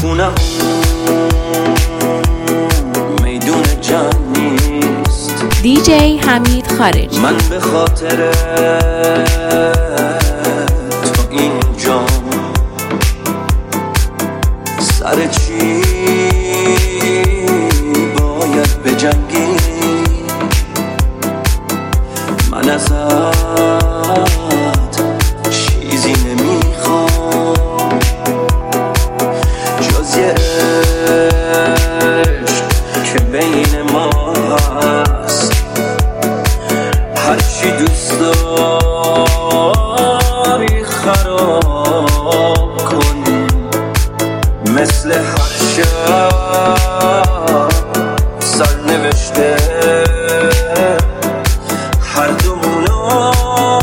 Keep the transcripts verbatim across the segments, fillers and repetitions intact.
خونم میدون جمع نیست. دی جی حمید خارجی. من به خاطر تو اینجا سر چی باید بجنگی؟ من ازت چیزی نمیخوام جز یه عشق که بین ما هست. هرچی دوست داری خراب کن، مثل هر شب سرنوشته هر دومونو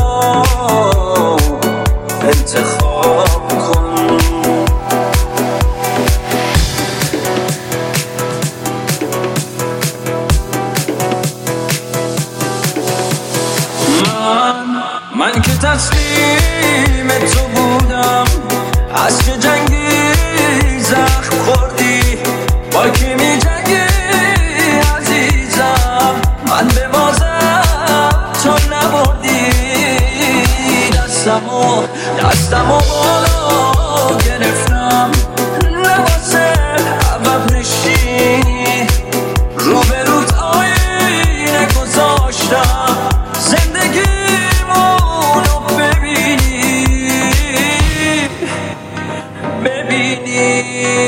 انتخاب کن. من من که تسلیم تو بودم، از چه جنگی زخم خوردی، با کی می جنگی عزیزم؟ من به بازم تو نبردی. دستمو دستمو بالا گرفتم، لباسه عقب نشینی، روبروت آینه گذاشتم زندگیمونو ببینی ببینی.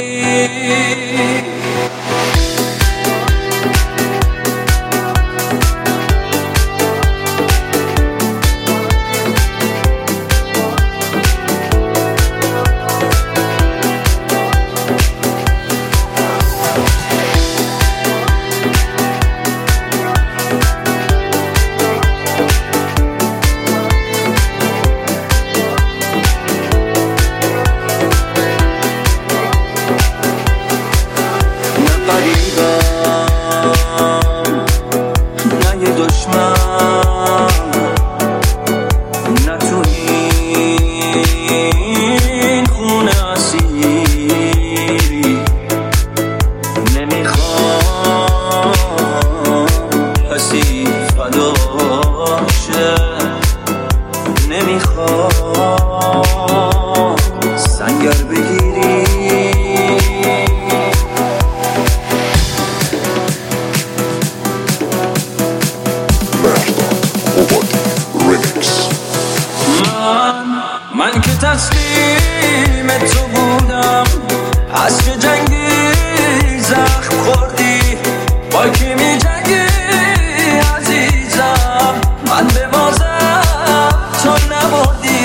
نه یه دشمن، نه تو این خونه اسیری. نمیخوام کسی فدا شه، نمیخوام سنگر بگیری. من که تسلیم تو بودم، از چه جنگی زخم خوردی، با کی می جنگی عزیزم؟ من به بازم تو نبردی.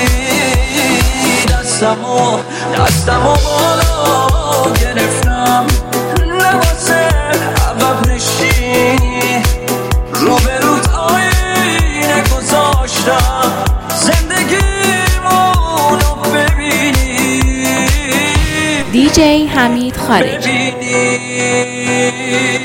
دستمو دستمو بالا گرفتم، لباسه عقب نشینی، روبروت آینه گذاشتم زندگیمونو ببینی. دی جی حمید خارجی. ببینی